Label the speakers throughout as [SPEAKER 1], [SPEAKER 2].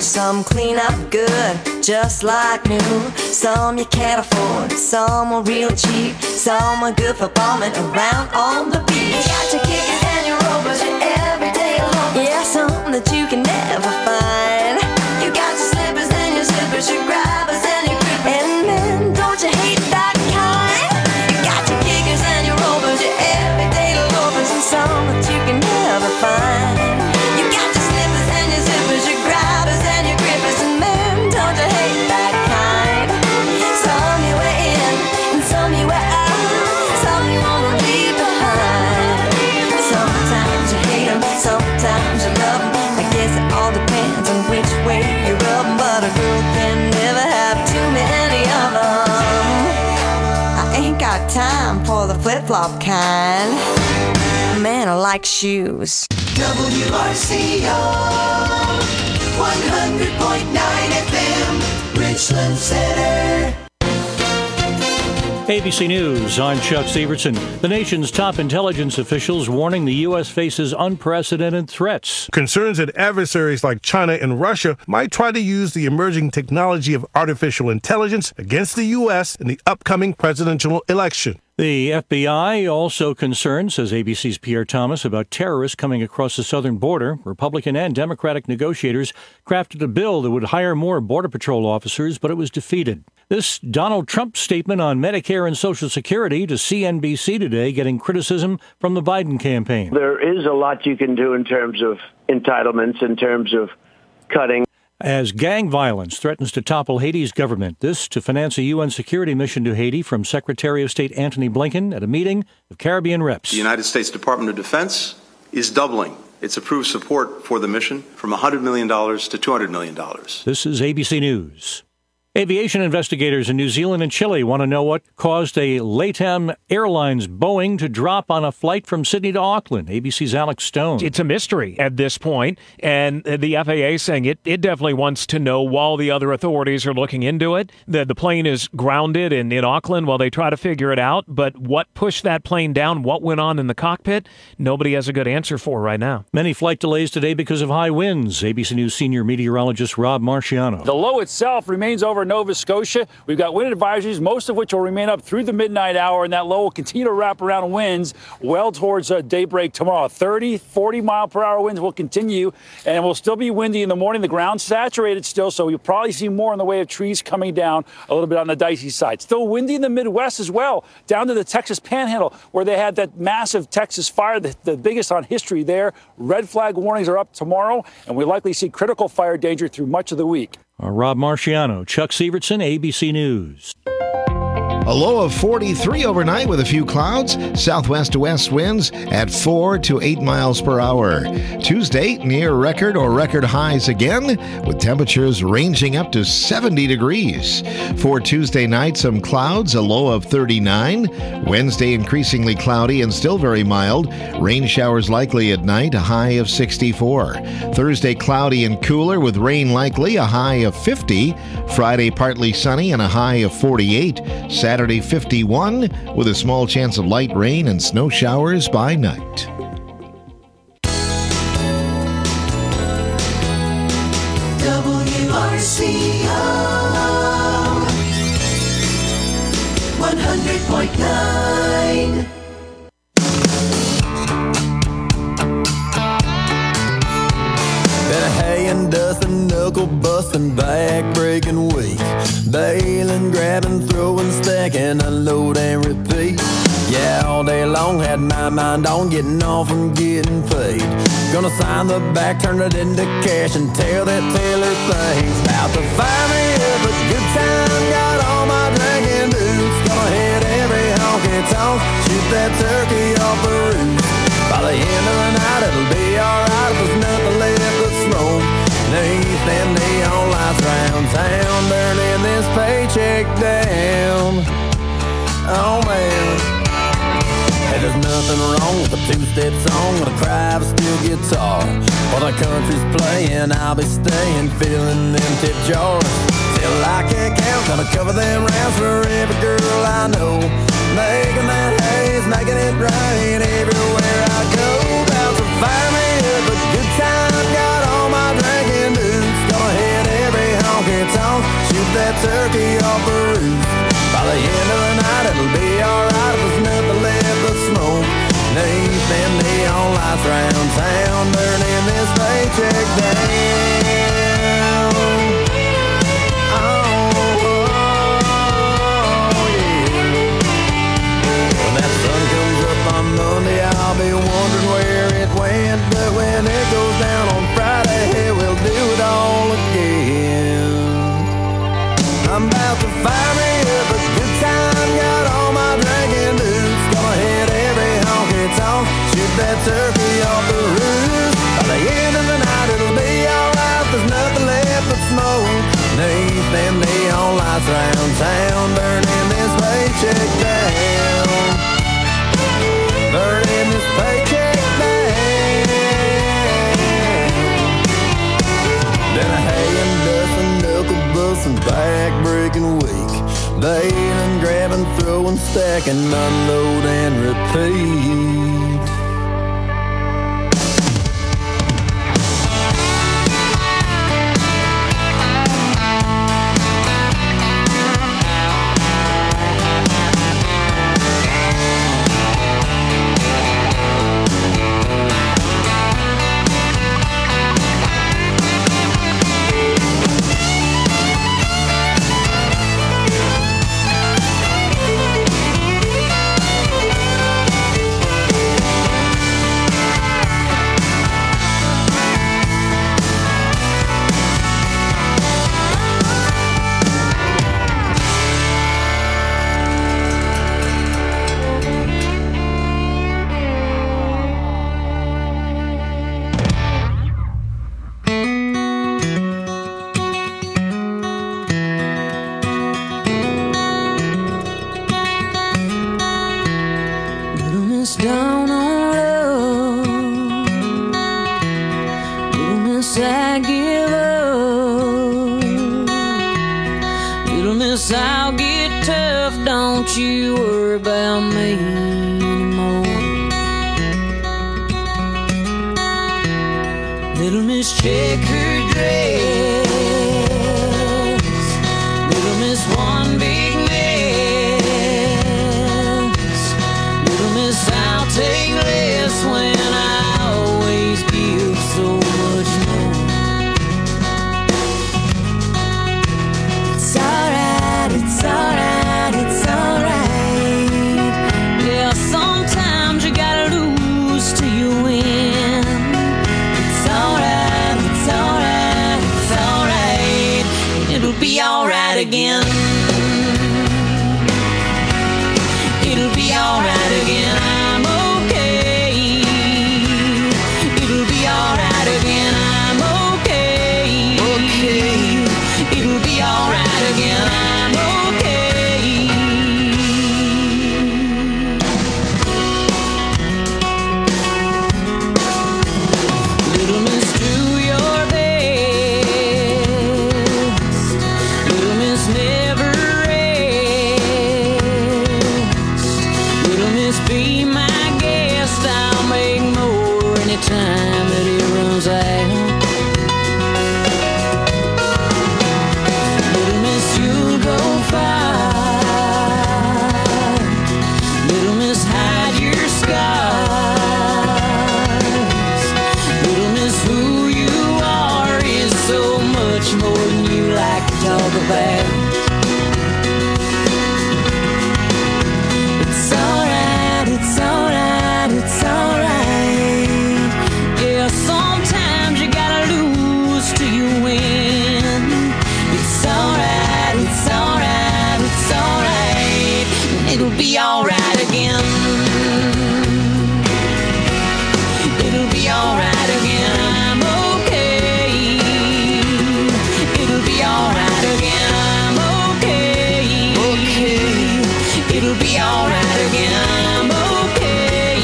[SPEAKER 1] Some clean up good, just like new. Some you can't afford, some are real cheap. Some are good for bombing around on the beach. You got your kickers and your rovers, your everyday loafers. Yeah, something that you can never find. You got your slippers and your zippers, your grabbers and your grippers. And men, don't you hate that kind? You got your kickers and your rovers, your everyday loafers. And some that you can never find. You got your slippers and your zippers, your grabbers and your grippers. And men, don't you hate that kind? Some you wear in and some you wear out. Some you wanna leave behind. Sometimes you hate them, sometimes you love them. I guess it all depends on which way you rub them. But a girl can never have too many of them. I ain't got time for the flip-flop kind. Man, I like shoes.
[SPEAKER 2] WRCO 100.9 FM, Richland Center.
[SPEAKER 3] ABC News, I'm Chuck Severson. The nation's top intelligence officials warning the U.S. faces unprecedented threats.
[SPEAKER 4] Concerns that adversaries like China and Russia might try to use the emerging technology of artificial intelligence against the U.S. in the upcoming presidential election.
[SPEAKER 3] The FBI also concerned, says ABC's Pierre Thomas, about terrorists coming across the southern border. Republican and Democratic negotiators crafted a bill that would hire more Border Patrol officers, but it was defeated. This Donald Trump statement on Medicare and Social Security to CNBC today getting criticism from the Biden campaign.
[SPEAKER 5] There is a lot you can do in terms of entitlements, in terms of cutting.
[SPEAKER 3] As gang violence threatens to topple Haiti's government, this to finance a UN security mission to Haiti from Secretary of State Antony Blinken at a meeting of Caribbean reps.
[SPEAKER 6] The United States Department of Defense is doubling its approved support for the mission from $100 million to $200 million.
[SPEAKER 3] This is ABC News. Aviation investigators in New Zealand and Chile want to know what caused a LATAM Airlines Boeing to drop on a flight from Sydney to Auckland. ABC's Alex Stone.
[SPEAKER 7] It's a mystery at this point, and the FAA saying it definitely wants to know while the other authorities are looking into it. The plane is grounded in Auckland while they try to figure it out, but what pushed that plane down, what went on in the cockpit, nobody has a good answer for right now.
[SPEAKER 3] Many flight delays today because of high winds. ABC News senior meteorologist Rob Marciano.
[SPEAKER 8] The low itself remains over Nova Scotia. We've got wind advisories, most of which will remain up through the midnight hour, and that low will continue to wrap around winds well towards daybreak tomorrow. 30, 40-mile-per-hour winds will continue, and it will still be windy in the morning. The ground's saturated still, so you'll probably see more in the way of trees coming down a little bit on the dicey side. Still windy in the Midwest as well, down to the Texas Panhandle, where they had that massive Texas fire, the biggest on history there. Red flag warnings are up tomorrow, and we likely see critical fire danger through much of the week.
[SPEAKER 3] Rob Marciano, Chuck Severson, ABC News.
[SPEAKER 9] A low of 43 overnight with a few clouds. Southwest to west winds at 4 to 8 miles per hour. Tuesday, near record or record highs again, with temperatures ranging up to 70 degrees. For Tuesday night, some clouds, a low of 39. Wednesday, increasingly cloudy and still very mild. Rain showers likely at night, a high of 64. Thursday, cloudy and cooler with rain likely, a high of 50. Friday, partly sunny and a high of 48. Saturday, 51, with a small chance of light rain and snow showers by night.
[SPEAKER 2] WRCO 100.9.
[SPEAKER 10] Been a hay and dust and knuckle busting, back breaking week. Bailing, grabbing, throwing, stacking, unload and repeat. Yeah, all day long had my mind on getting off and getting paid. Gonna sign the back, turn it into cash, and tell that Taylor thing's about to fire me up a good time. Got all my drinking boots. Gonna hit every honky tonk, shoot that turkey off the roof. By the end of the night it'll be alright if there's nothing left but smoke. Beneath them neon lights round town, burning this paycheck down. Oh man. Hey, there's nothing wrong with a two-step song and a cry of a steel guitar. While the country's playing, I'll be staying, filling them tip jars. Till I can't count, gonna cover them rounds for every girl I know. Making that haze, making it rain everywhere I go. About to fire me up a good time, got all my drinking boots. Gonna head that turkey off the roof. By the end of the night it'll be alright if there's nothing left but smoke. Neath them neon lights round town, burning this paycheck down. Oh, yeah. When that sun comes up on Monday, I'll be wondering where it went. But when it goes down on Friday, hey, we'll do it all again. I'm about to fire me up a good time, got all my drinking boots. Gonna hit every honky-tonk, shoot that turkey off the roof. By the end of the night it'll be alright, there's nothing left but smoke. Neath them neon lights round town, burning this paycheck down. Burning this paycheck down. Then a hay and dust and knuckle busting, back breaking week. Bailing, grabbing, throwing, stacking, unload and repeat.
[SPEAKER 11] Down on love, little miss, I give up. Little miss, I'll get tough. Don't you worry about me anymore. Little miss, check her dress. Little miss, one big mess. Little miss, I'll take less when I always give so much more. It's alright, it's alright, it's alright. Yeah, sometimes you gotta lose till you win. It's alright, it's alright, it's alright. It'll be alright again. It'll be alright again. I'm okay. It'll be alright again. I'm okay. Okay. It'll be alright again. I'm okay. Little miss, do your best. Little miss, never rest. Little miss, be my guest. I'll make more anytime that it runs out. Little miss, you'll go far. Little miss, hide your scars. Little miss, who you are is so much more than you like to talk about. It's alright, it's alright, it's alright. Yeah, sometimes you gotta lose till you win. It's alright, it's alright, it's alright. It'll be alright again. It'll be alright again. I'm okay. It'll be alright again. I'm okay. Okay. It'll be alright again. I'm okay.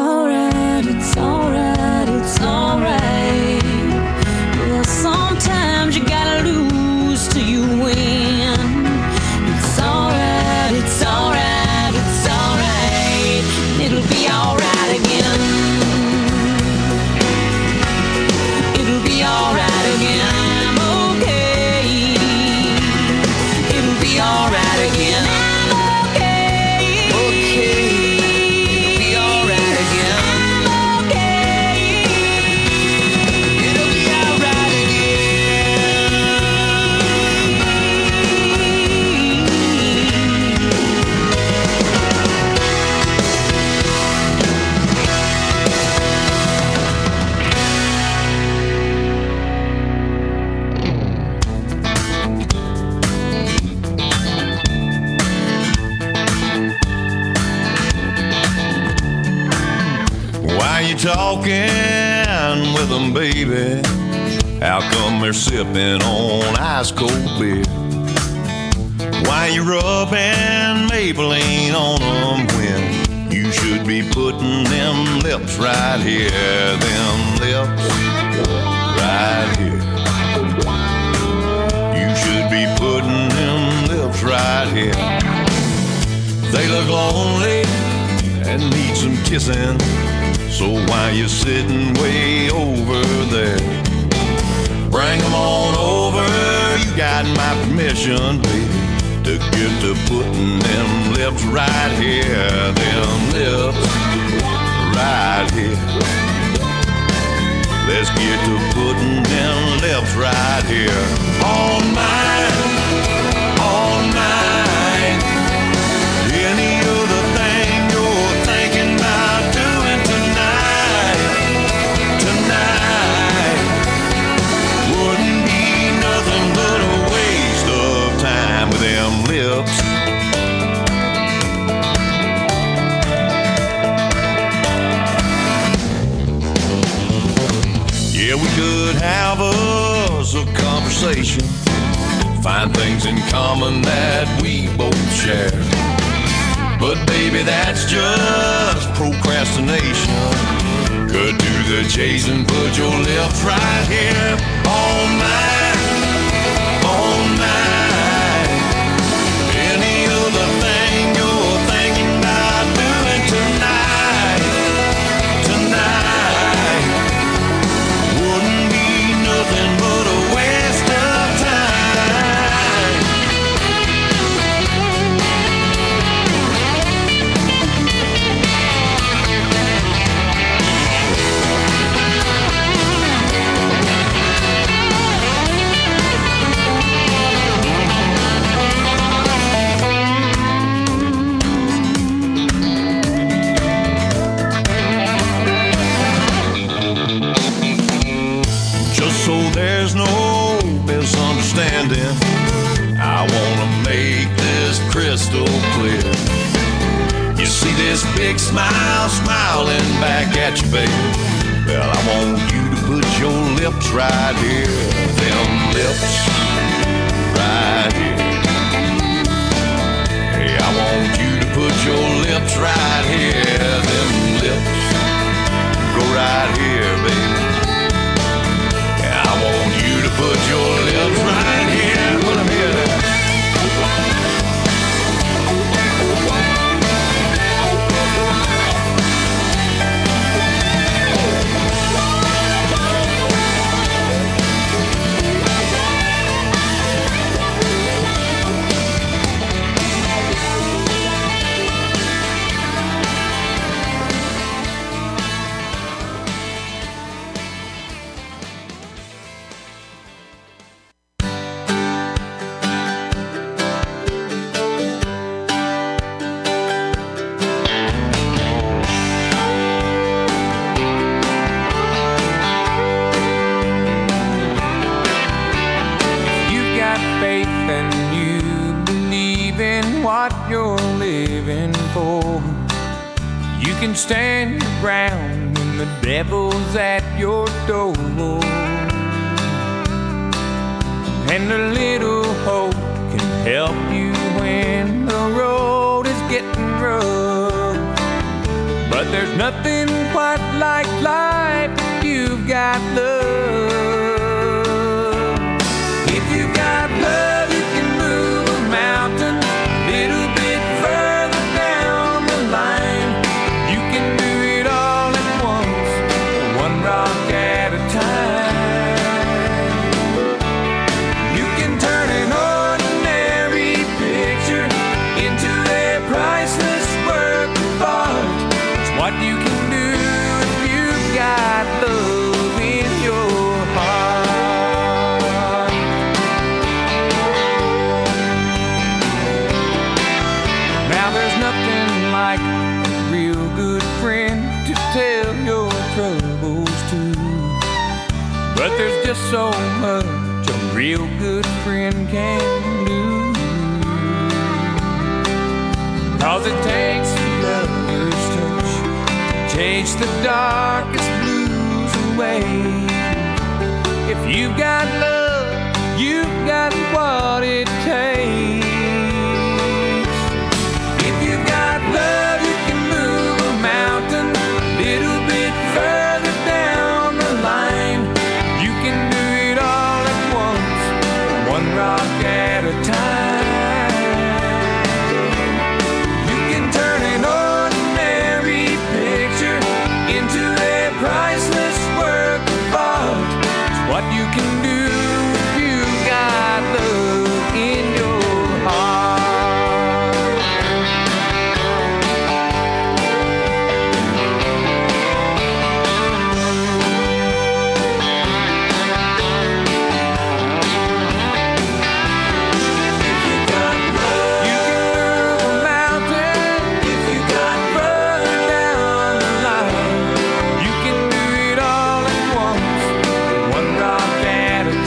[SPEAKER 11] alright, it's alright, it's alright. Well, sometimes you gotta lose till you win. It's alright, it's alright, it's alright. It'll be alright again. It'll be alright again. I'm okay. It'll be alright again. I'm okay. Okay. It'll be alright again. I'm okay. It'll be alright
[SPEAKER 10] Why you talking with them, baby? How come they're sipping on ice cold beer? Why you rubbing Maybelline on them when you should be putting them lips right here? Them lips right here. You should be putting them lips right here. They look lonely and need some kissing. So why you sitting way over there? Bring them on over, you got my permission, baby, to get to putting them lips right here. Them lips right here. Let's get to putting them lips right here. All mine, all mine. Any other thing you're thinking about doing tonight, tonight, wouldn't be nothing but a waste of time with them lips. Yeah, we could have us a conversation, find things in common that we both share. But baby, that's just procrastination. Could do the chasing, put your lips right here on mine, on mine. Any other thing you're thinking about doing tonight, tonight, wouldn't be nothing but a waste of time. Just so there's no misunderstanding, I wanna make this crystal clear. You see this big smile smiling back at you, baby? Well, I want you to put your lips right here. Them lips right here. Hey, I want you to put your lips right here. Them lips go right here, baby. I want you to put your lips right here. Put them here.
[SPEAKER 12] Stand your ground when the devil's at your door, and a little hope can help you when the road is getting rough. But there's nothing not like life if you've got love. If you've got love, you can move a mountain a little bit further down the line. You can do it all at once, one rock at a time. You can turn an ordinary picture into a priceless work of art. It's what you can do if you've got love in your heart. Now there's nothing like a real good friend to tell your troubles to, but there's just so much a real good friend can do. 'Cause it takes a lover's touch to chase the darkest blues away. If you've got love, you've got what it takes. If you've got love, you can move a mountain a little bit further down the line. You can do it all at once, one rock at a time. You can turn an ordinary picture into a priceless work of art. It's what you can do if you've got love in your heart. You can move a mountain if you got further down the line. You can do it all at once, one rock at a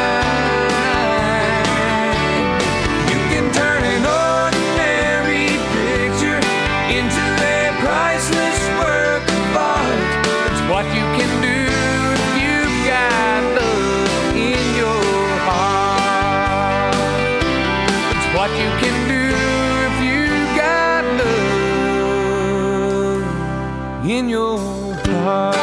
[SPEAKER 12] time. You can turn an ordinary picture into a priceless work of art. It's what you can do if you've got love in your heart. It's what you can do if you've got love in your heart.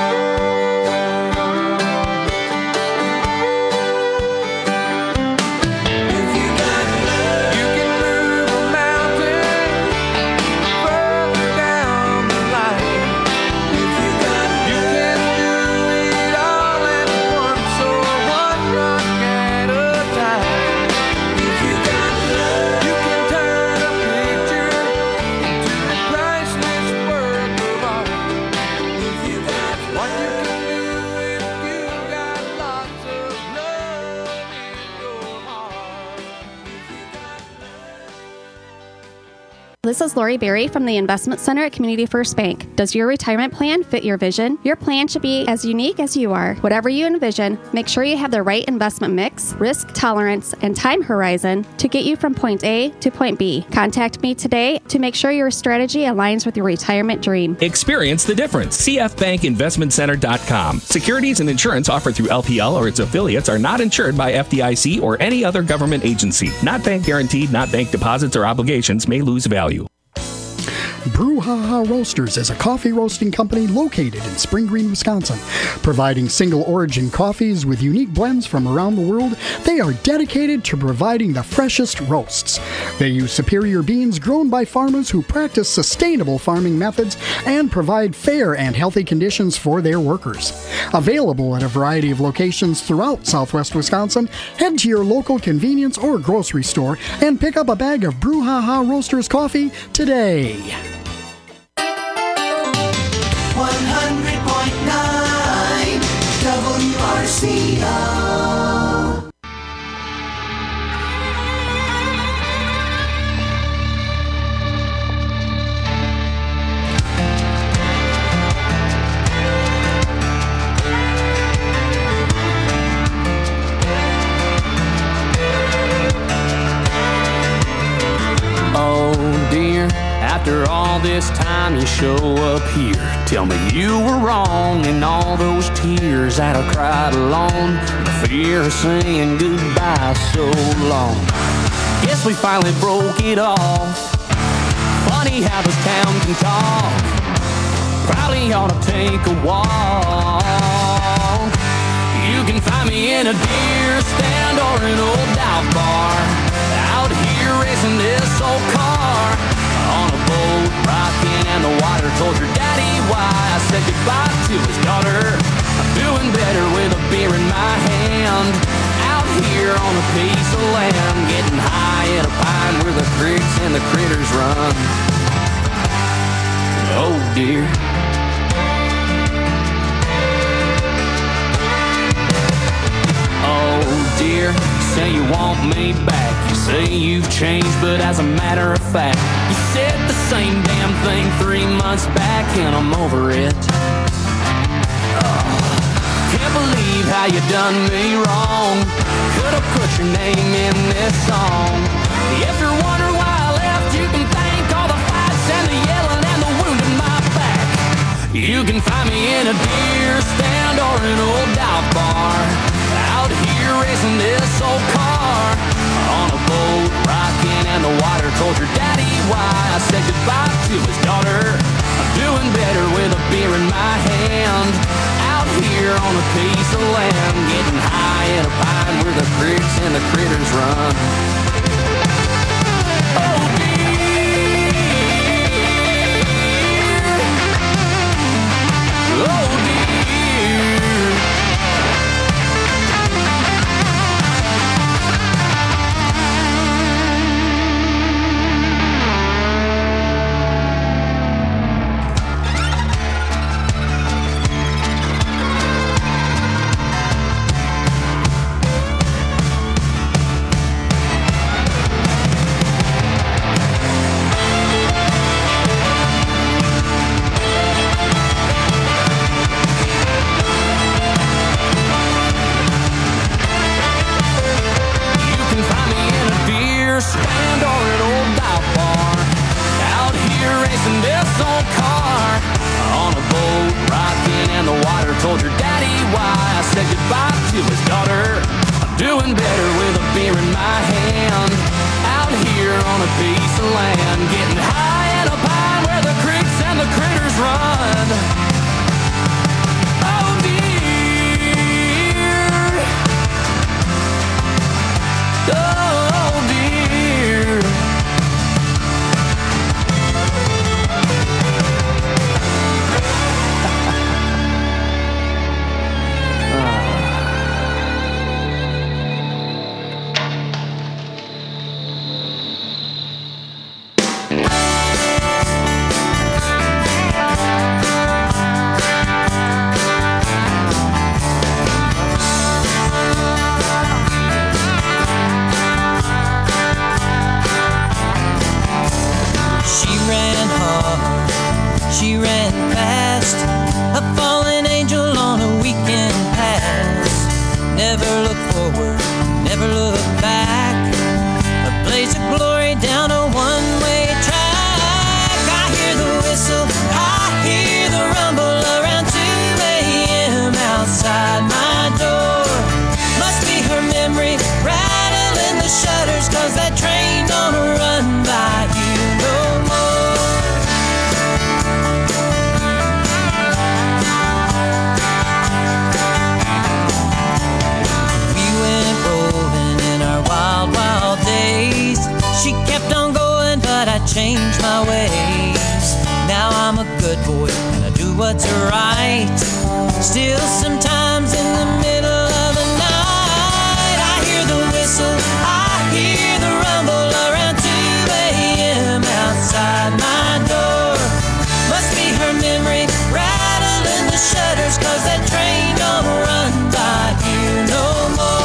[SPEAKER 12] If you got love, you can move a mountain further down the line. If you got love, you can do it all at once, or one rock at a time. If you got love, you can turn a picture into a priceless work of art. If you got what you can do if you've got lots of love in your heart.
[SPEAKER 13] This is Lori Berry from the Investment Center at Community First Bank. Does your retirement plan fit your vision? Your plan should be as unique as you are. Whatever you envision, make sure you have the right investment mix, risk tolerance, and time horizon to get you from point A to point B. Contact me today to make sure your strategy aligns with your retirement dream.
[SPEAKER 14] Experience the difference. CFBankInvestmentCenter.com. Securities and insurance offered through LPL or its affiliates are not insured by FDIC or any other government agency. Not bank guaranteed, not bank deposits or obligations may lose value.
[SPEAKER 15] Brouhaha Roasters is a coffee roasting company located in Spring Green, Wisconsin. Providing single origin coffees with unique blends from around the world, they are dedicated to providing the freshest roasts. They use superior beans grown by farmers who practice sustainable farming methods and provide fair and healthy conditions for their workers. Available at a variety of locations throughout southwest Wisconsin, head to your local convenience or grocery store and pick up a bag of Brouhaha Roasters coffee today.
[SPEAKER 2] 100.9 WRCO.
[SPEAKER 16] Oh dear, after all this time you show up here. Tell me you were wrong in all those tears that I cried alone. The fear of saying goodbye so long. Guess we finally broke it off. Funny how this town can talk. probably ought to take a walk. You can find me in a deer stand or an old dive bar, out here racing this old car, on a boat rocking and the water told your daddy why I said goodbye to his daughter. I'm doing better with a beer in my hand, out here on a piece of land, getting high in a pine where the creeks and the critters run. Oh dear. Oh dear, you say you want me back. You say you've changed, but as a matter of fact, you said the same damn thing 3 months back, and I'm over it. Can't believe how you done me wrong. Could've put your name in this song. If you're wondering why I left, you can thank all the fights and the yelling and the wound in my back. You can find me in a deer stand or an old dive bar, out here racing this old car, on a boat rocking and the water told your daddy why I said goodbye to his daughter. I'm doing better with a beer in my hand, out here on a piece of land, getting high in a pine where the creeks and the critters run. Oh dear, oh dear. Stand or an old dive bar, out here racing this old car, on a boat rocking and the water told your daddy why I said goodbye to his daughter. I'm doing better with a beer in my hand, out here on a piece of land, getting high in a pine where the creeks and the critters run. Oh dear, oh dear.
[SPEAKER 11] She ran fast, a fallen angel on a weekend pass. Never look forward, never look back. A blaze of glory down a one-way track. I hear the whistle, I hear the rumble around 2 a.m. outside my door. Must be her memory rattling the shutters, 'cause that train don't run by you no more. She kept on going, but I changed my ways. Now I'm a good boy and I do what's right. Still sometimes in the middle of the night, I hear the whistle, I hear the rumble around 2 a.m. outside my door. Must be her memory rattling the shutters, 'cause that train don't run by here no more.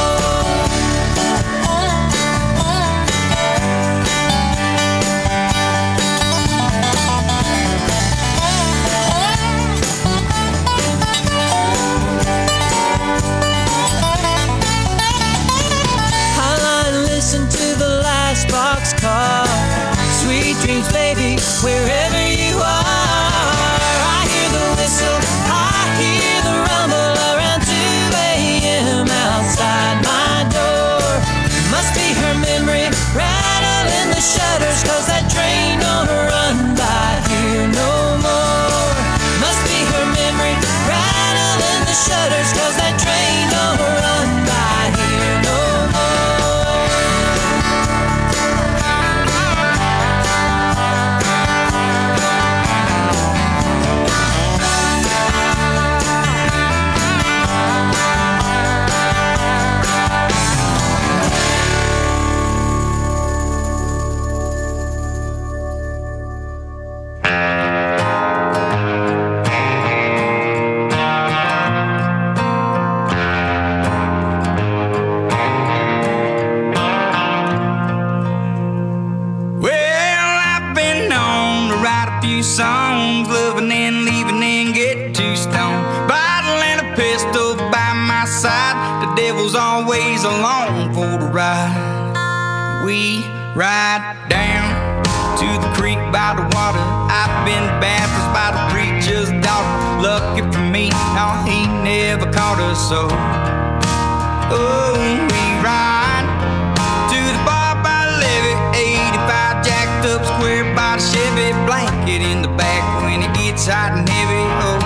[SPEAKER 17] stone. Bottle and a pistol by my side. The devil's always along for the ride. We ride down to the creek by the water. I've been baptized by the preacher's daughter. Lucky for me, no, he never caught us so. Oh, we ride to the bar by the levee, 85 jacked up square by the Chevy. Blanket in the back when it gets hot and heavy.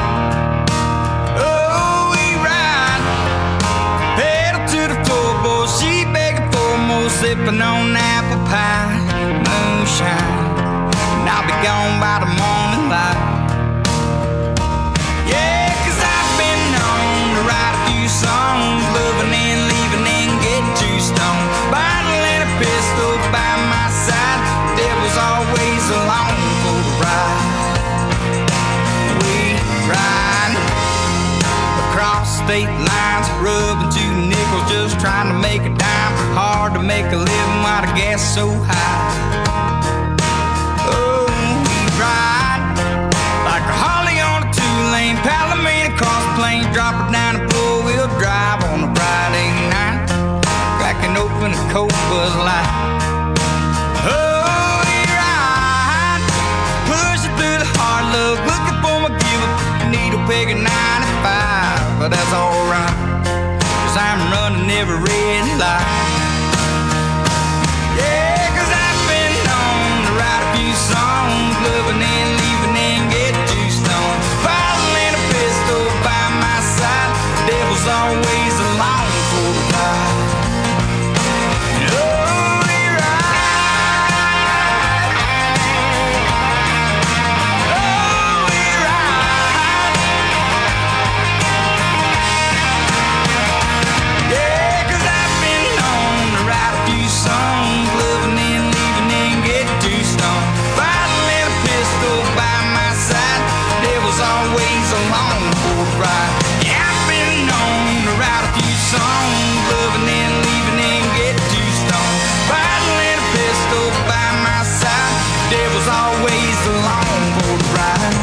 [SPEAKER 17] Oh, we ride pedal to the floorboard. She begging for more, sipping on apple pie, moonshine, and I'll be gone by the morning light. Yeah, 'cause I've been known to write a few songs, loving and leaving and get too stoned. Bottle and a pistol by my side. Devil's always along for the ride. We ride across state lines, rubbing 2 nickels, just trying to make a dime. Hard to make a living while the gas so high. Oh, we ride like a Harley on a 2-lane, Palomino cross plains, drop it down and four-wheel drive on a Friday night, cracking open a cold Bud Light. Oh, we ride, pushing through the hard luck, looking for my give-up, needle peg at 95, but that's alright, 'cause I'm running every red light. Yeah, 'cause I've been known to write a few songs, loving and leaving and get too stoned. Bottle and a pistol by my side. Devil's always along for the ride. Oh, we ride. Oh, we ride. Yeah, 'cause I've been known to write a few songs, loving and leaving and get too stoned. Bottle and a pistol by my side. Devil's always along for the ride. Yeah, I've been known to write a few songs, loving and leaving and get too stoned. Bottle and a pistol by my side. Devil's always along for the ride.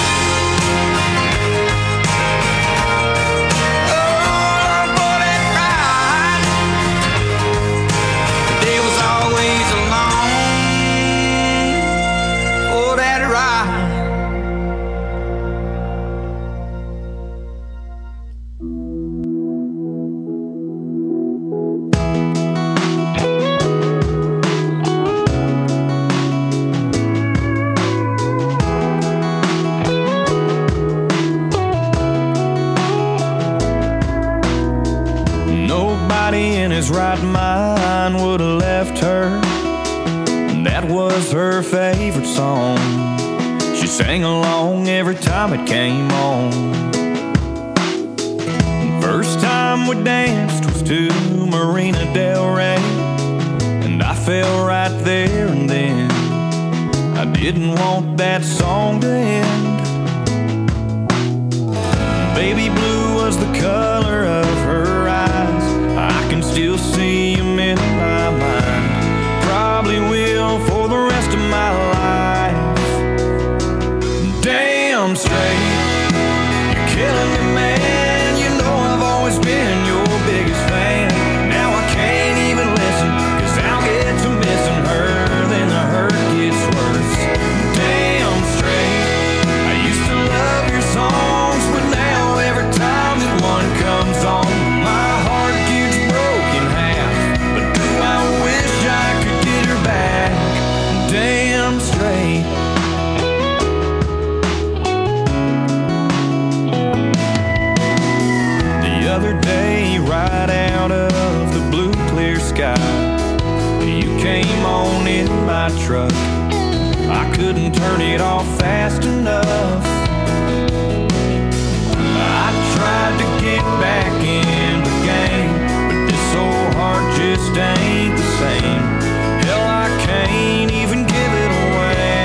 [SPEAKER 17] Oh, for that ride. The devil's always along for that ride.
[SPEAKER 18] Nobody in his right mind would have left her. That was her favorite song. She sang along every time it came on. First time we danced was to Marina Del Rey, and I fell right there and then. I didn't want that song to end. Baby blue was the color of her eyes. I can still see them in my mind. Probably will for the rest of my life. Damn straight, you're killing me, man. You know I've always been your biggest fan. Now I can't even listen, 'cause I'll get to missing her, then the hurt gets worse. Damn straight, I used to love your songs, but now every time that one comes on, my heart gets broken half. But do I wish I could get her back? Damn straight. The other day, right out of the blue clear sky, you came on in my truck. I couldn't turn it off fast enough. I tried to get back in the game, but this old heart just ain't the same. Hell, I can't even give it away.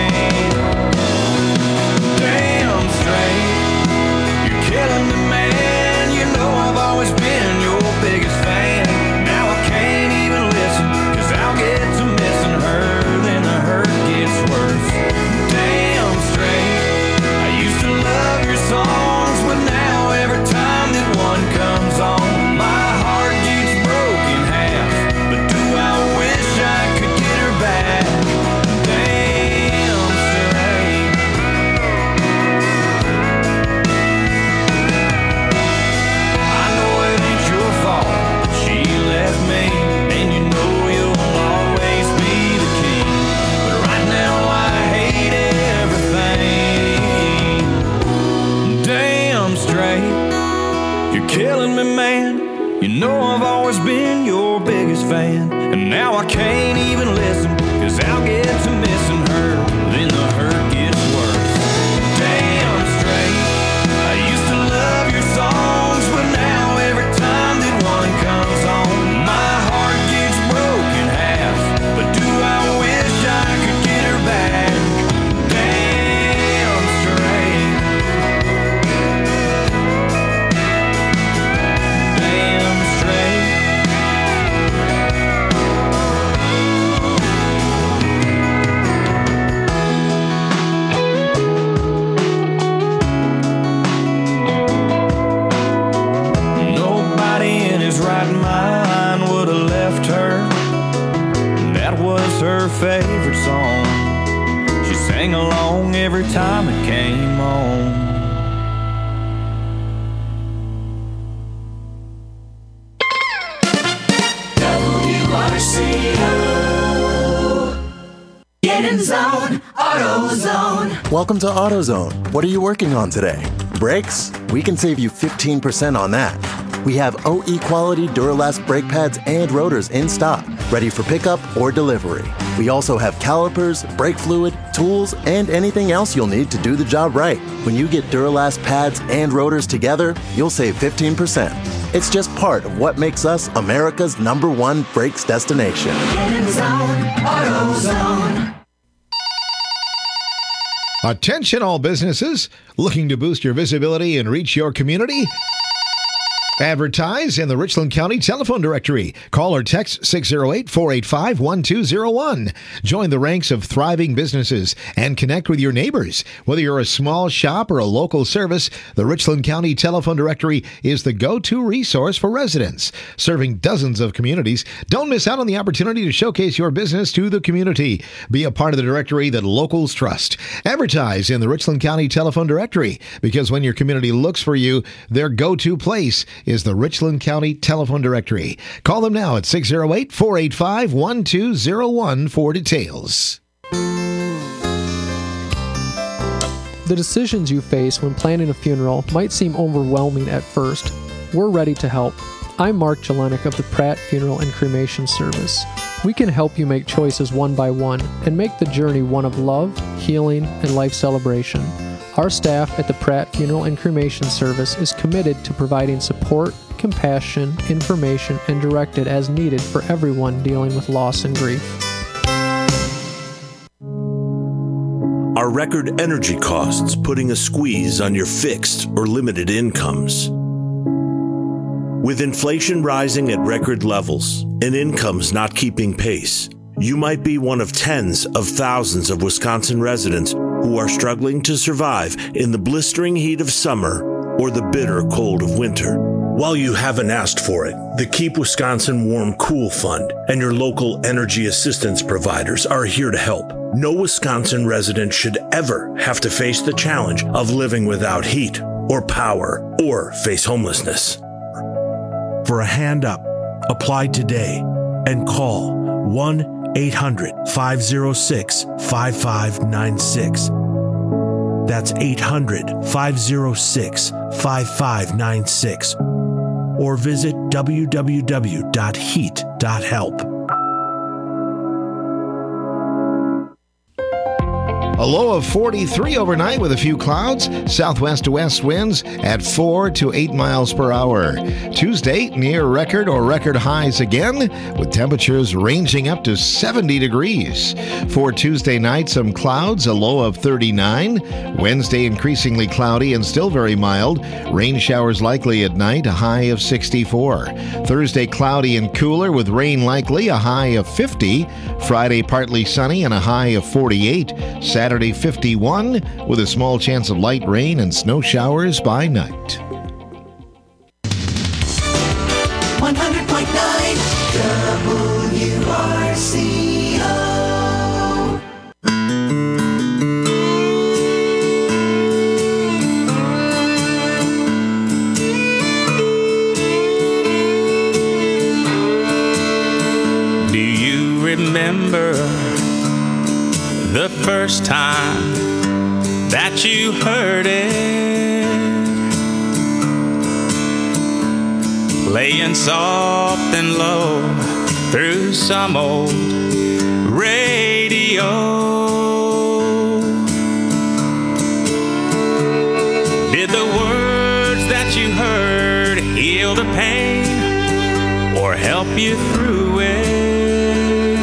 [SPEAKER 18] Damn straight, you're killing me, man. You know I've always been your biggest fan. Now I can't even listen, 'cause I'll get to missing her, then the hurt gets worse. Damn straight, I used to love your songs, but now You're killing me, man. You know I've always been your biggest fan. And now I can't even listen, 'cause I'll get to missing her, then the hurt gets worse. Damn straight, I used to love your songs, but now every time that one comes on, my heart gets broken half. But do I wish I could get her back? Damn straight. Damn straight. Nobody in his right mind would have left her. That was her favorite song. She sang along every time it came on.
[SPEAKER 2] WRCO. Get in zone, AutoZone.
[SPEAKER 19] Welcome to AutoZone. What are you working on today? Brakes? We can save you 15% on that. We have OE quality Duralast brake pads and rotors in stock, ready for pickup or delivery. We also have calipers, brake fluid, tools, and anything else you'll need to do the job right. When you get Duralast pads and rotors together, you'll save 15%. It's just part of what makes us America's #1 brakes destination.
[SPEAKER 2] Get in zone, AutoZone.
[SPEAKER 9] Attention all businesses looking to boost your visibility and reach your community. Advertise in the Richland County telephone directory. Call or text 608-485-1201. Join the ranks of thriving businesses and connect with your neighbors. Whether you're a small shop or a local service, the Richland County telephone directory is the go-to resource for residents. Serving dozens of communities, don't miss out on the opportunity to showcase your business to the community. Be a part of the directory that locals trust. Advertise in the Richland County telephone directory, because when your community looks for you, their go-to place is the Richland County telephone directory. Call them now at 608-485-1201 for details.
[SPEAKER 20] The decisions you face when planning a funeral might seem overwhelming at first. We're ready to help. I'm Mark Jelenik of the Pratt Funeral and Cremation Service. We can help you make choices one by one and make the journey one of love, healing, and life celebration. Our staff at the Pratt Funeral and Cremation Service is committed to providing support, compassion, information, and directed as needed for everyone dealing with loss and grief.
[SPEAKER 21] Are record energy costs putting a squeeze on your fixed or limited incomes? With inflation rising at record levels and incomes not keeping pace, you might be one of tens of thousands of Wisconsin residents who are struggling to survive in the blistering heat of summer or the bitter cold of winter. While you haven't asked for it, the Keep Wisconsin Warm Cool Fund and your local energy assistance providers are here to help. No Wisconsin resident should ever have to face the challenge of living without heat or power or face homelessness. For a hand up, apply today and call 1-800-506-5596. That's 800-506-5596. Or visit www.heat.help.
[SPEAKER 9] A low of 43 overnight with a few clouds. Southwest to west winds at 4 to 8 miles per hour. Tuesday, near record or record highs again, with temperatures ranging up to 70 degrees. For Tuesday night, some clouds, a low of 39. Wednesday, increasingly cloudy and still very mild. Rain showers likely at night, a high of 64. Thursday, cloudy and cooler with rain likely, a high of 50. Friday, partly sunny and a high of 48. Saturday, 51, with a small chance of light rain and snow showers by night.
[SPEAKER 2] 100.9 WRCO.
[SPEAKER 16] Do you remember the first time that you heard it?
[SPEAKER 17] playing soft and low through some old radio. Did the words that you heard heal the pain or help you through it?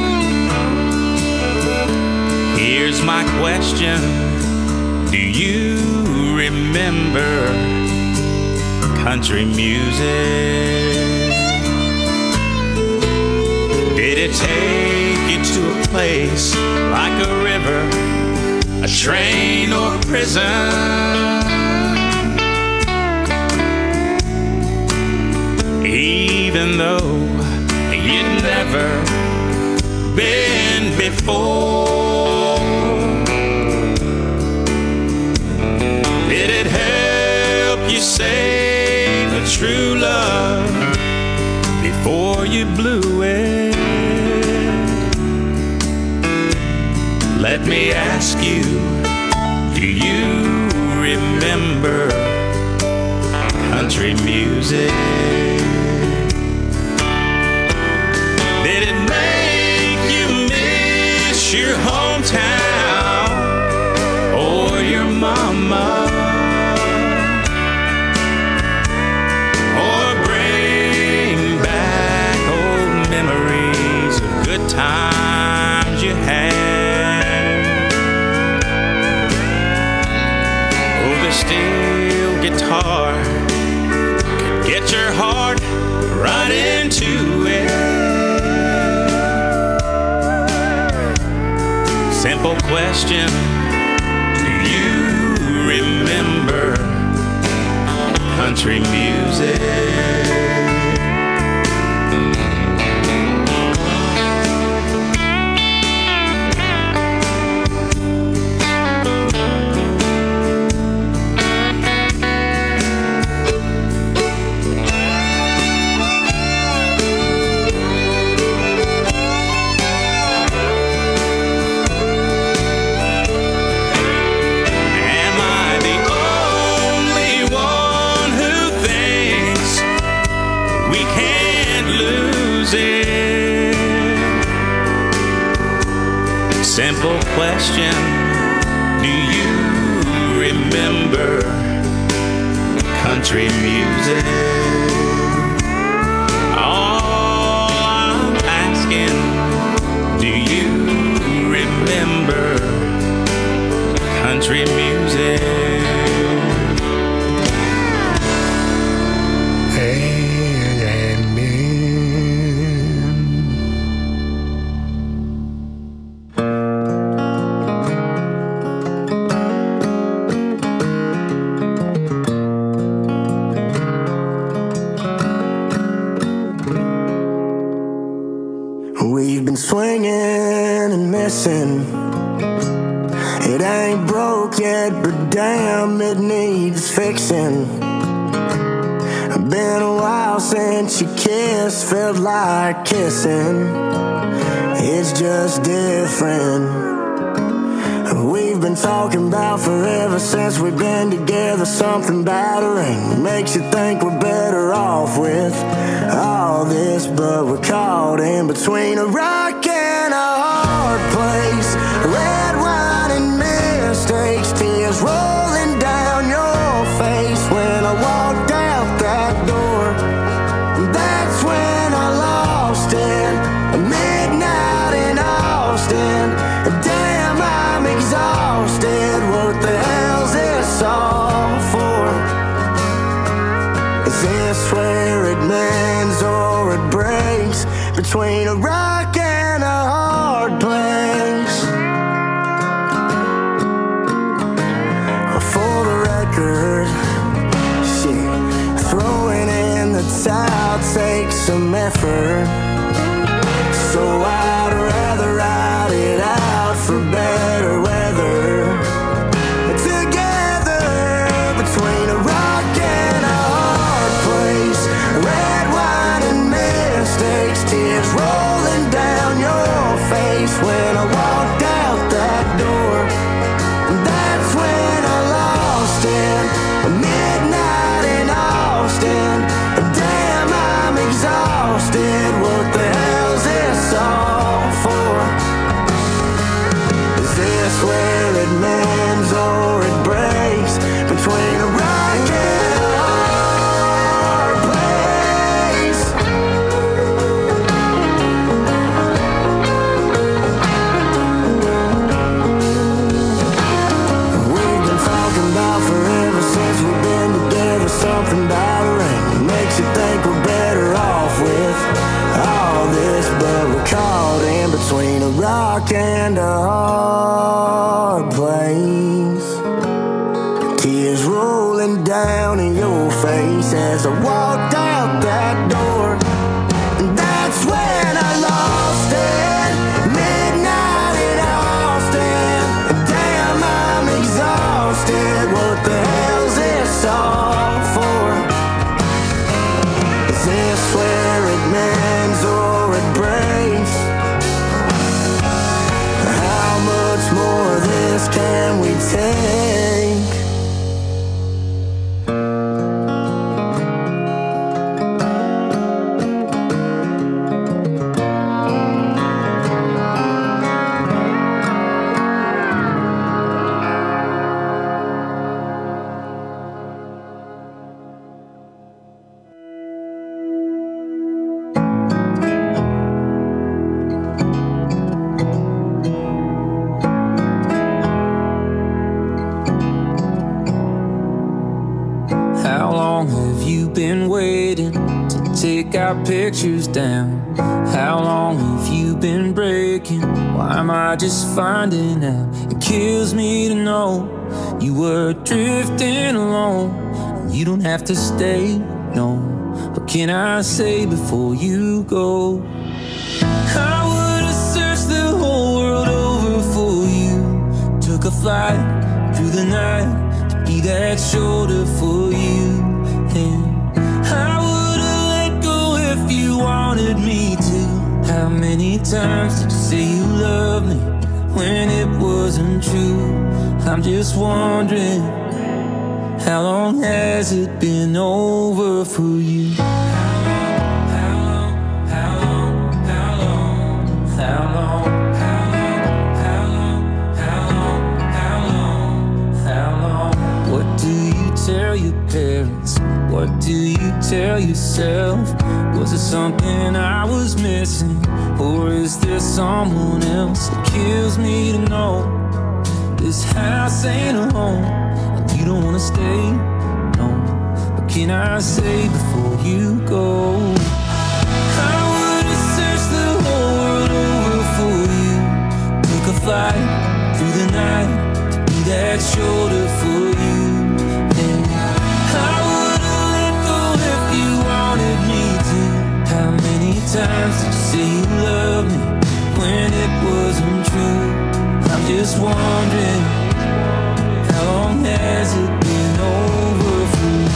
[SPEAKER 17] Here's my question. Do you remember country music? Did it take you to a place like a river, a train, or prison? Even though you'd never been before, did it help you save a true love before you blew it? Let me ask you, do you remember country music? Did it make you miss your hometown or your mama? Or bring back old memories of good times you had? Oh, the steel guitar could get your heart right into it. Simple question, do you remember country music? Simple question, do you remember country music? All I'm asking, do you remember country music?
[SPEAKER 1] We've been swinging and missing. It ain't broke yet, but damn, it needs fixing. Been a while since you kissed, felt like kissing. It's just different. We've been talking about forever since we've been together. Something battering makes you think we're better off with all this, but we're caught in between a rock and a hard place. Red wine and mistakes, tears rolling down your face. When I walked out that door, that's when I lost it. Midnight in Austin, damn, I'm exhausted. What the hell's this all for? Is this where it mends or it breaks? Between a rock and a hard place. For the record, shit, throwing in the towel takes some effort. So I'd rather ride it out for better weather. Together, between a rock and a hard place. Red wine and mistakes, tears rolling down your face. When I walked out that door, that's when I lost it. Midnight in Austin, damn, peace as I walked out that door. And that's when I lost it. Midnight in Austin. Damn, I'm exhausted. What the hell's this all for? Is this where it mends or it breaks? How much more of this can we take?
[SPEAKER 12] How long have you been waiting to take our pictures down? How long have you been breaking? Why am I just finding out? It kills me to know you were drifting alone. You don't have to stay, no. What can I say before you go? I would have searched the whole world over for you. Took a flight through the night to be that shoulder for you. And I would have let go if you wanted me to. How many times did you say you loved me when it wasn't true? I'm just wondering, how long has it been over for you? What do you tell your parents? What do you tell yourself? Was it something I was missing? Or is there someone else? It kills me to know this house ain't a home and you don't wanna stay, no. What can I say before you go? I would've searched the whole world over for you. Took a flight through the night to be that shoulder for you. And I would've let go if you wanted me to. How many times did you say you loved me when it wasn't true? I'm just wondering, how long has it been over for you?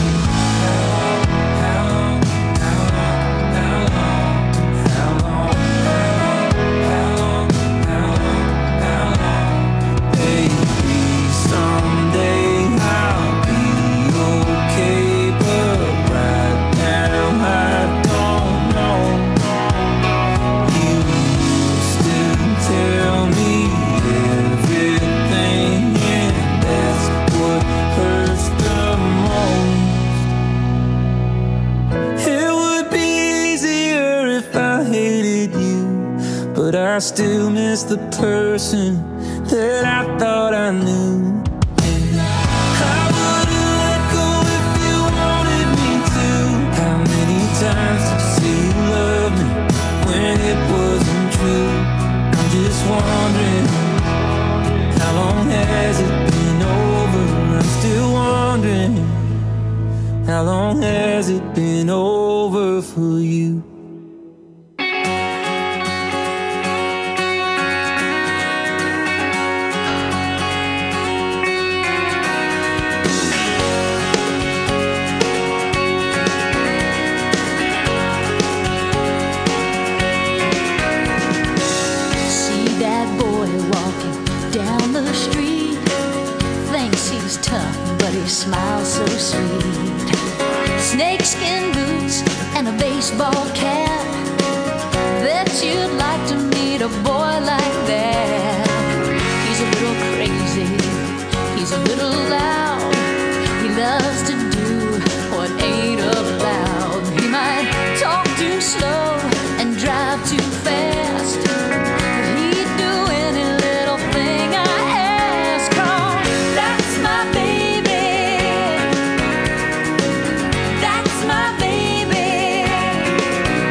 [SPEAKER 12] Maybe someday I'll be okay, but right now I don't know. You still tell me everything, and that's what hurts the most. It would be easier if I hated you, but I still miss the person that I thought I knew. And I would've let go if you wanted me to. How many times did you say you loved me when it wasn't true? I'm just wondering, how long has it been over? I'm still wondering, how long has it been over for you?
[SPEAKER 2] See that boy walking down the street. Thinks he's tough, but he smiles so sweet. Snakeskin boots and a baseball cap. Bet you'd like to meet a boy like that. He's a little crazy, he's a little loud. He loves to do what ain't allowed. He might talk too slow and drive too fast. He'd do any little thing I ask. 'Cause that's my baby. That's my baby.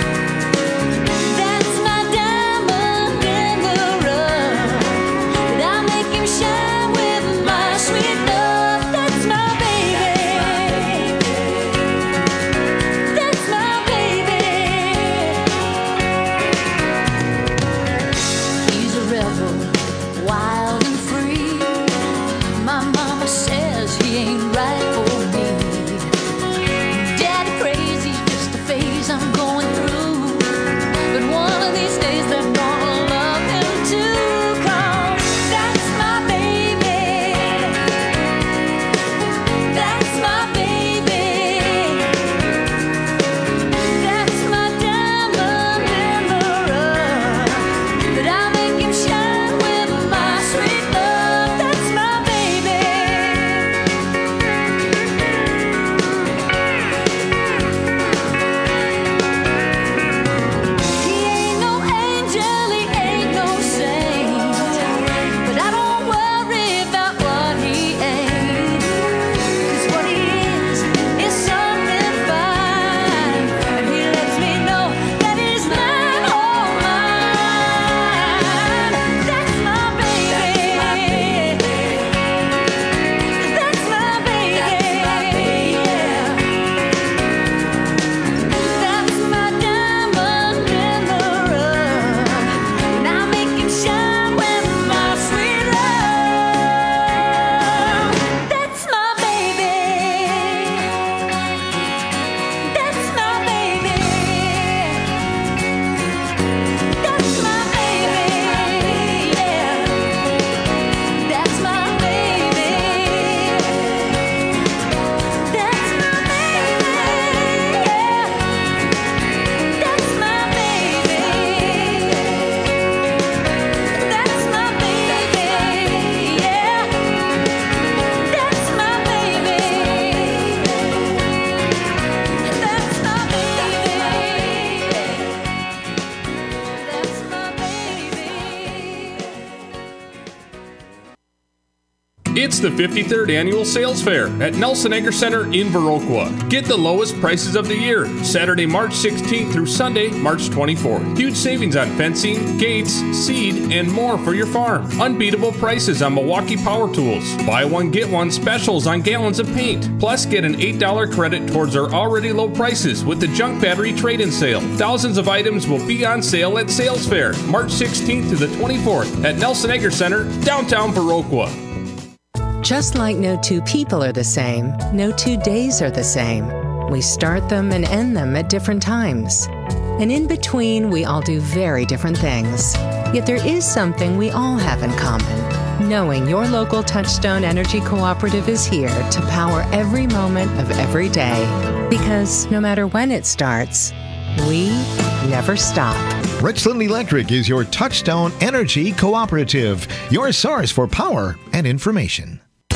[SPEAKER 4] the 53rd Annual Sales Fair at Nelson Agri Center in Viroqua. Get the lowest prices of the year, Saturday, March 16th through Sunday, March 24th. Huge savings on fencing, gates, seed, and more for your farm. Unbeatable prices on Milwaukee power tools. Buy one, get one specials on gallons of paint. Plus, get an $8 credit towards our already low prices with the junk battery trade-in sale. Thousands of items will be on sale at Sales Fair, March 16th to the 24th at Nelson Agri Center, downtown Viroqua.
[SPEAKER 22] Just like no two people are the same, no 2 days are the same. We start them and end them at different times. And in between, we all do very different things. Yet there is something we all have in common. Knowing your local Touchstone Energy Cooperative is here to power every moment of every day. Because no matter when it starts, we never stop.
[SPEAKER 9] Richland Electric is your Touchstone Energy Cooperative, your source for power and information.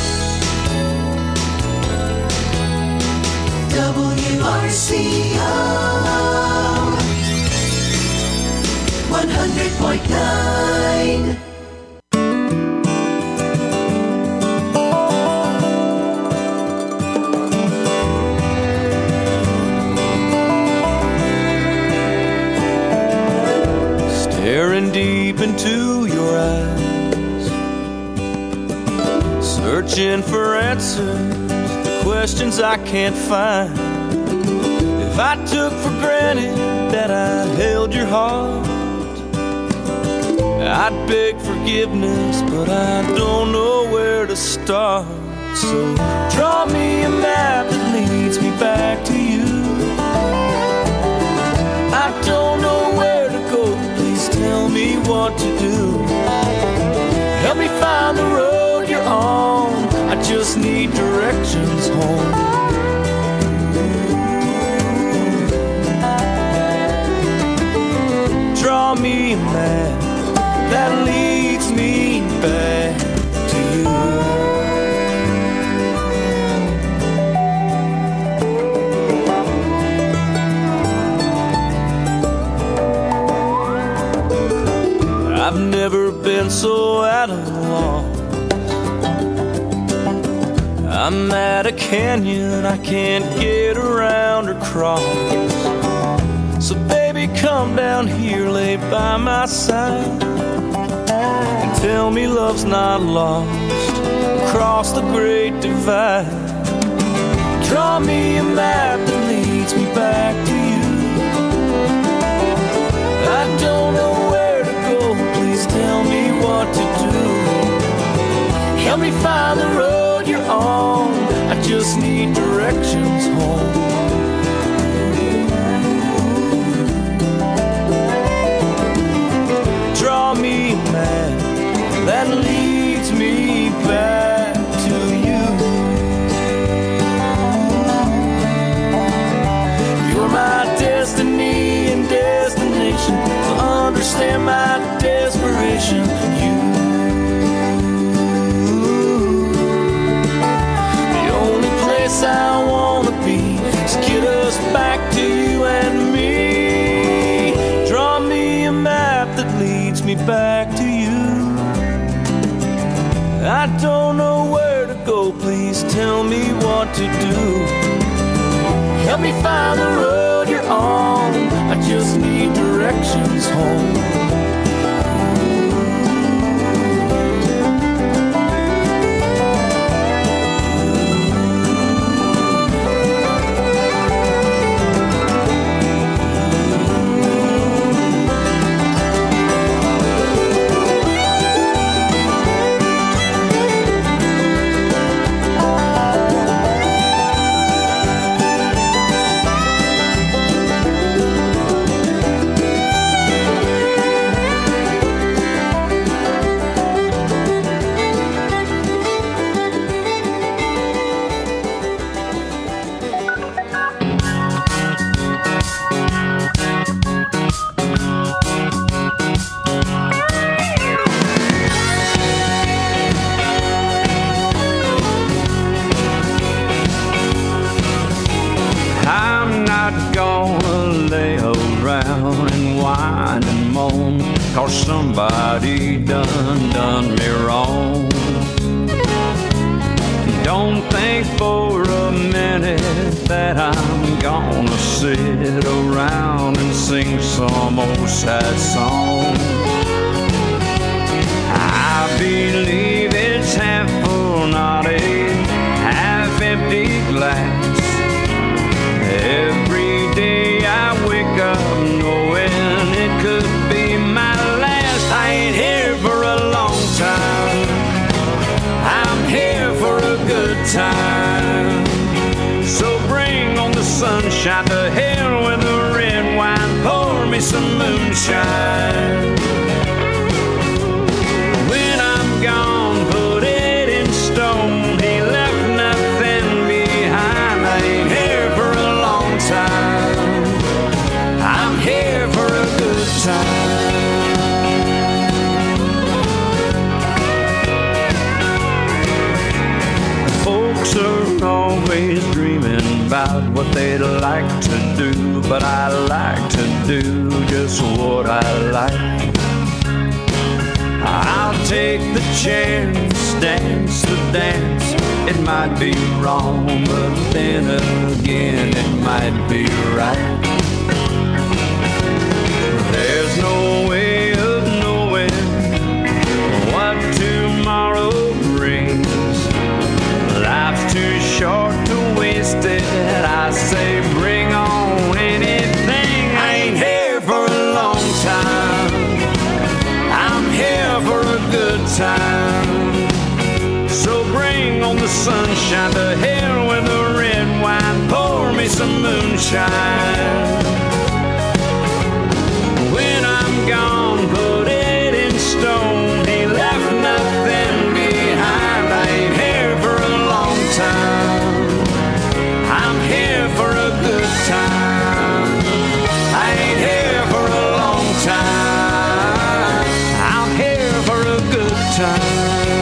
[SPEAKER 1] WRCO 100.9.
[SPEAKER 18] Staring deep into your eyes, searching for answers to questions I can't find. If I took for granted that I held your heart, I'd beg forgiveness, but I don't know where to start. So draw me a map that leads me back to you. I don't know where to go, please tell me what to do. Help me find the road you're on, I just need directions home. Draw me a map that leads me back to you. I've never been so at a loss. I'm at a canyon I can't get around or cross. So baby, come down here, lay by my side, and tell me love's not lost across the great divide. Draw me a map that leads me back to you. I don't know where to go, please tell me what to do. Help me find the road you're on, I just need directions home. Draw me a map that leads me back to you. You're my destiny and destination, so understand my desperation. The only place I wanna be is get us back to you and me. Draw me a map that leads me back to you. I don't know where to go, please tell me what to do. Help me find the road you're on, I just need directions home. Somebody done me wrong. Don't think for a minute that I'm gonna sit around and sing some old sad song. I believe it's half full, not a half empty glass. Every day I wake up knowing it could be my last. I ain't here for a long time, I'm here for a good time. So bring on the sunshine, to hell with the red wine, pour me some moonshine. When I'm gone, put it in stone, he left nothing behind. I ain't here for a long time, I'm here for a good time. Folks are always dreaming about what they'd like to do, but I like to do just what I like. I'll take the chance, dance the dance. It might be wrong, but then again it might be right. There's no way of knowing what tomorrow brings. Life's too short to waste it. I say bring on anything. I ain't here for a long time, I'm here for a good time. So bring on the sunshine, to hell with the red wine, pour me some moonshine. When I'm gone, put it in stone, he left nothing behind. I ain't here for a long time, I'm here for a good time. I ain't here for a long time, I'm here for a good time.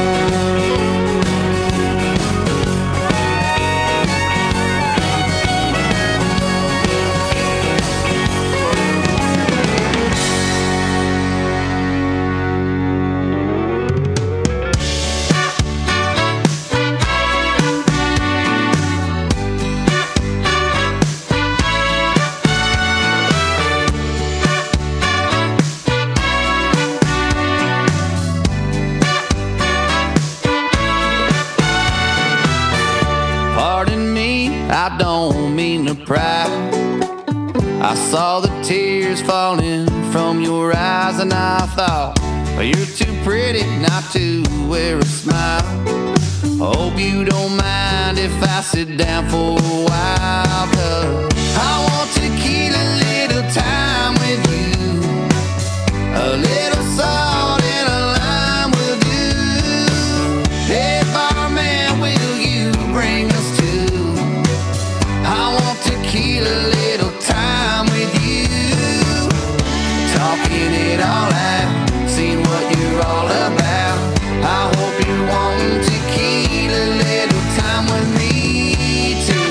[SPEAKER 18] Pardon me, I don't mean to pry. I saw the tears falling from your eyes and I thought, well, you're too pretty not to wear a smile. Hope you don't mind if I sit down for a while, 'cause I want to keep a little time with you, a little salt and a lime will do. Hey barman, will you bring us to? I want to keep a little time with you, talking it all out, seeing what you're all about. I hope you want to keep a little time with me too.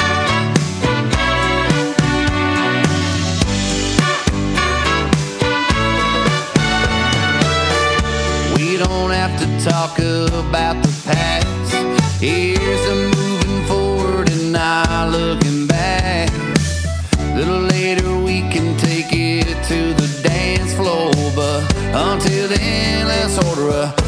[SPEAKER 18] We don't have to talk about the past. Here's the moving forward and not looking back. A little later we can take it to the dance floor, but until then let's order a